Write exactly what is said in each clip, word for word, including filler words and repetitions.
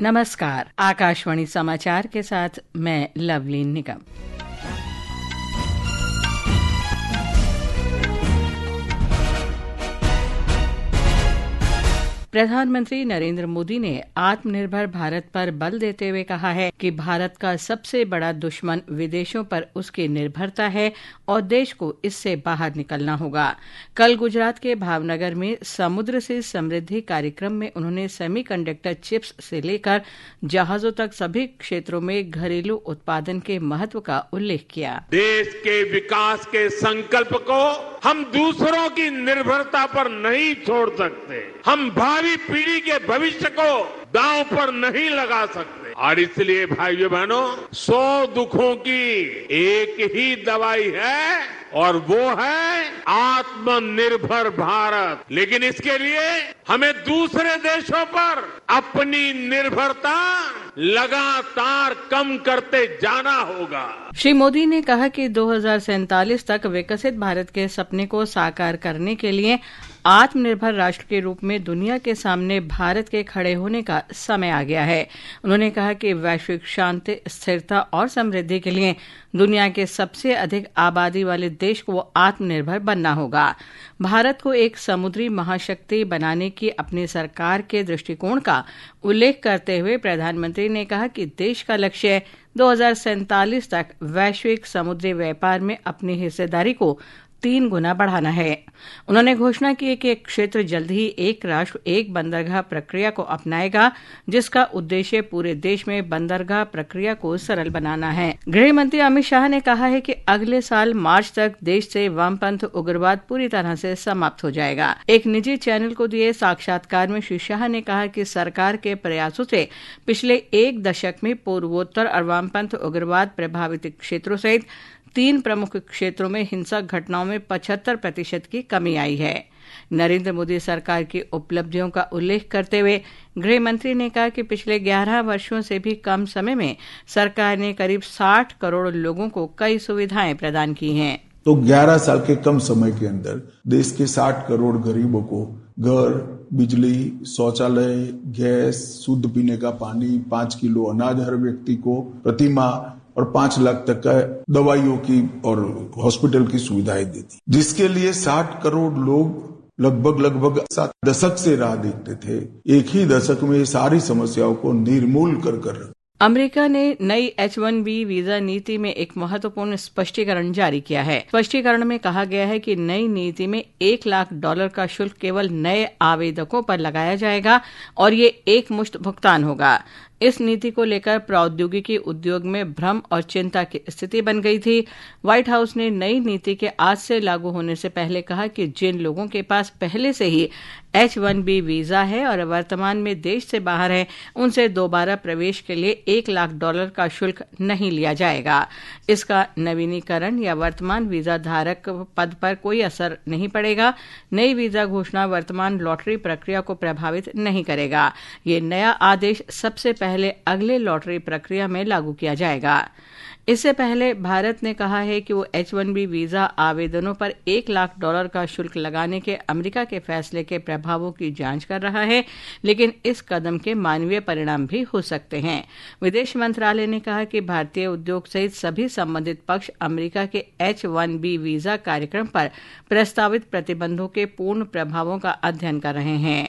नमस्कार, आकाशवाणी समाचार के साथ मैं लवलीन निगम। प्रधानमंत्री नरेंद्र मोदी ने आत्मनिर्भर भारत पर बल देते हुए कहा है कि भारत का सबसे बड़ा दुश्मन विदेशों पर उसकी निर्भरता है और देश को इससे बाहर निकलना होगा। कल गुजरात के भावनगर में समुद्र से समृद्धि कार्यक्रम में उन्होंने सेमीकंडक्टर चिप्स से लेकर जहाजों तक सभी क्षेत्रों में घरेलू उत्पादन के महत्व का उल्लेख किया। देश के विकास के संकल्प को हम दूसरों की निर्भरता पर नहीं छोड़ सकते। हम भावी पीढ़ी के भविष्य को दांव पर नहीं लगा सकते और इसलिए भाइयों बहनों, सौ दुखों की एक ही दवाई है और वो है आत्मनिर्भर भारत। लेकिन इसके लिए हमें दूसरे देशों पर अपनी निर्भरता लगातार कम करते जाना होगा। श्री मोदी ने कहा कि दो हज़ार सैंतालीस तक विकसित भारत के सपने को साकार करने के लिए आत्मनिर्भर राष्ट्र के रूप में दुनिया के सामने भारत के खड़े होने का समय आ गया है। उन्होंने कहा कि वैश्विक शांति, स्थिरता और समृद्धि के लिए दुनिया के सबसे अधिक आबादी वाले देश को आत्मनिर्भर बनना होगा। भारत को एक समुद्री महाशक्ति बनाने की अपनी सरकार के दृष्टिकोण का उल्लेख करते हुए प्रधानमंत्री ने कहा कि देश का लक्ष्य दो हज़ार सैंतालीस तक वैश्विक समुद्री व्यापार में अपनी हिस्सेदारी को तीन गुना बढ़ाना है। उन्होंने घोषणा की कि एक क्षेत्र जल्द ही एक राष्ट्र एक बंदरगाह प्रक्रिया को अपनाएगा, जिसका उद्देश्य पूरे देश में बंदरगाह प्रक्रिया को सरल बनाना है। गृह मंत्री अमित शाह ने कहा है कि अगले साल मार्च तक देश से वामपंथ उग्रवाद पूरी तरह से समाप्त हो जाएगा। एक निजी चैनल को दिए साक्षात्कार में श्री शाह ने कहा कि सरकार के प्रयासों से पिछले एक दशक में पूर्वोत्तर और वामपंथ उग्रवाद प्रभावित क्षेत्रों सहित तीन प्रमुख क्षेत्रों में हिंसक घटनाओं में पचहत्तर प्रतिशत की कमी आई है। नरेंद्र मोदी सरकार की उपलब्धियों का उल्लेख करते हुए गृह मंत्री ने कहा कि पिछले ग्यारह वर्षों से भी कम समय में सरकार ने करीब साठ करोड़ लोगों को कई सुविधाएं प्रदान की हैं। तो ग्यारह साल के कम समय के अंदर देश के साठ करोड़ गरीबों को घर, बिजली, शौचालय, गैस, शुद्ध पीने का पानी, पांच किलो अनाज हर व्यक्ति को प्रति माह और पांच लाख तक का दवाइयों की और हॉस्पिटल की सुविधाएं देती, जिसके लिए साठ करोड़ लोग लगभग लगभग सात दशक से राह देखते थे। एक ही दशक में सारी समस्याओं को निर्मूल कर कर अमेरिका ने नई एच वन बी वीजा नीति में एक महत्वपूर्ण स्पष्टीकरण जारी किया है। स्पष्टीकरण में कहा गया है कि नई नीति में एक लाख डॉलर का शुल्क केवल नए आवेदकों पर लगाया जाएगा और ये एक मुश्त भुगतान होगा। इस नीति को लेकर प्रौद्योगिकी उद्योग में भ्रम और चिंता की स्थिति बन गई थी। व्हाइट हाउस ने नई नीति के आज से लागू होने से पहले कहा कि जिन लोगों के पास पहले से ही एच वन बी वीजा है और वर्तमान में देश से बाहर है, उनसे दोबारा प्रवेश के लिए एक लाख डॉलर का शुल्क नहीं लिया जाएगा। इसका नवीनीकरण या वर्तमान वीजा धारक पद पर कोई असर नहीं पड़ेगा। नई वीजा घोषणा वर्तमान लॉटरी प्रक्रिया को प्रभावित नहीं करेगा। ये नया आदेश सबसे पहले अगले लॉटरी प्रक्रिया में लागू किया जाएगा। इससे पहले भारत ने कहा है कि वो एच वन बी वीजा आवेदनों पर एक लाख डॉलर का शुल्क लगाने के अमेरिका के फैसले के प्रभावों की जांच कर रहा है, लेकिन इस कदम के मानवीय परिणाम भी हो सकते हैं। विदेश मंत्रालय ने कहा कि भारतीय उद्योग सहित सभी संबंधित पक्ष अमेरिका के एच वन बी वीजा कार्यक्रम पर प्रस्तावित प्रतिबंधों के पूर्ण प्रभावों का अध्ययन कर रहे हैं।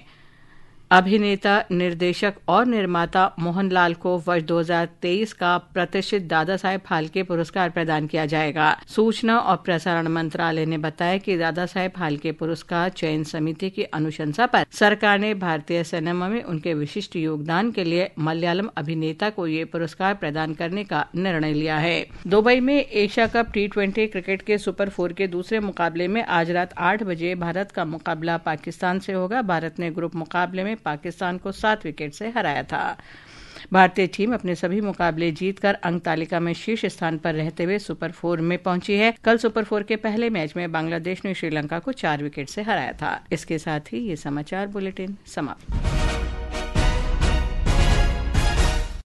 अभिनेता, निर्देशक और निर्माता मोहनलाल को वर्ष दो हज़ार तेईस का प्रतिष्ठित दादा साहेब फाल्के पुरस्कार प्रदान किया जाएगा। सूचना और प्रसारण मंत्रालय ने बताया कि दादा साहेब फाल्के पुरस्कार चयन समिति की अनुशंसा पर सरकार ने भारतीय सिनेमा में उनके विशिष्ट योगदान के लिए मलयालम अभिनेता को ये पुरस्कार प्रदान करने का निर्णय लिया है। दुबई में Asia cup T twenty cricket के सुपर फोर के दूसरे मुकाबले में आज रात आठ बजे भारत का मुकाबला पाकिस्तान से होगा। भारत ने ग्रुप मुकाबले में पाकिस्तान को सात विकेट से हराया था। भारतीय टीम अपने सभी मुकाबले जीतकर अंक तालिका में शीर्ष स्थान पर रहते हुए सुपर फोर में पहुंची है। कल सुपर फोर के पहले मैच में बांग्लादेश ने श्रीलंका को चार विकेट से हराया था। इसके साथ ही ये समाचार बुलेटिन समाप्त।